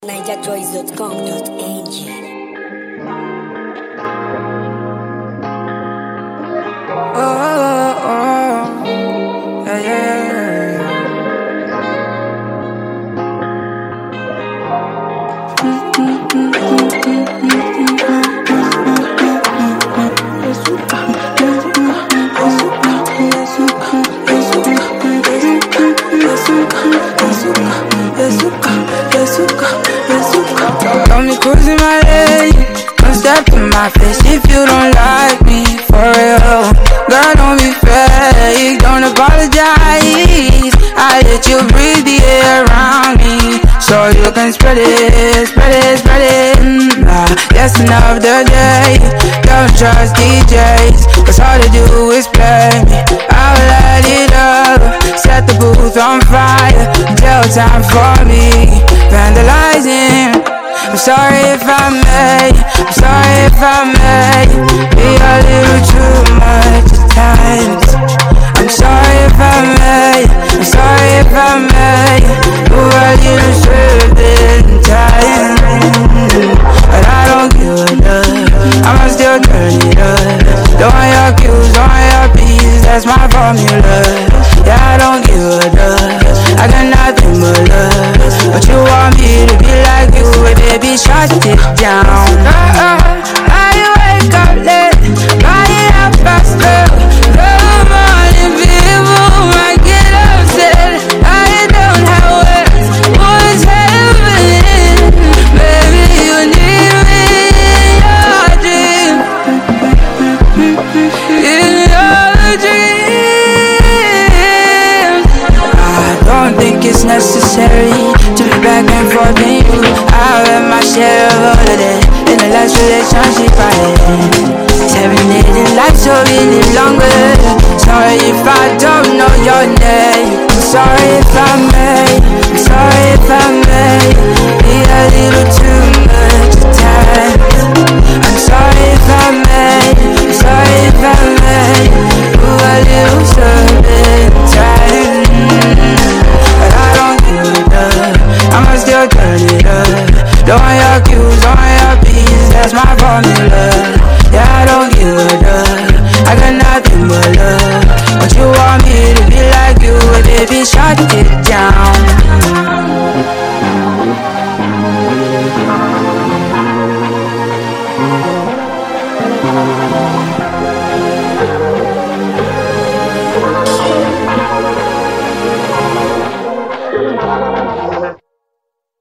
NigerJoys.com.ng. Got me cruising my lane, don't step in my face if you don't like me, for real. Girl, don't be fake, don't apologize. I let you breathe the air around me, so you can spread it, spread it, spread it. Lesson of the day, don't trust DJs, cause all they do is play me. I'll light it up, set the booth on fire, jail time for me, vandalizing. I'm sorry if I may, I'm sorry if I may be a little too much at times. I'm sorry if I may, I'm sorry if I may move a little swift in time. But I don't give a duck, I'ma still turn it up. Don't want your cues, don't want your peace, that's my formula. Yeah, I don't give a duck, I got nothing but love. But you want me to be like you, baby, shut it down. I wake up late, body up faster. Good morning, people, I get upset. I don't have words, what's happening? Baby, you need me in your dream, in your dream. I don't think it's necessary to be back and forth with you. I had my share of holiday in the last relationship I had. 7 days in life, so we live longer. Sorry if I don't know your name, I'm sorry if I may, I'm sorry if I may